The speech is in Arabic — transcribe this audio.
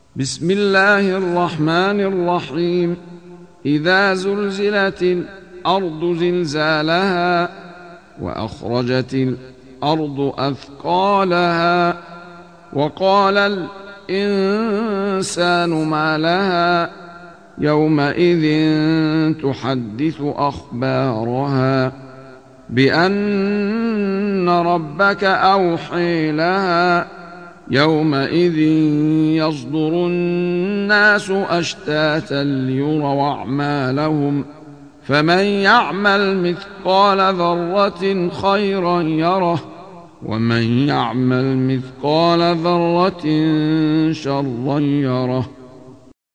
بسم الله الرحمن الرحيم. إذا زلزلت الأرض زلزالها وأخرجت الأرض أثقالها وقال الإنسان ما لها يومئذ تحدث أخبارها بأن ربك أوحي لها يومئذ يصدر الناس أشتاتا ليروا أعمالهم فمن يعمل مثقال ذرة خيرا يره ومن يعمل مثقال ذرة شرا يره.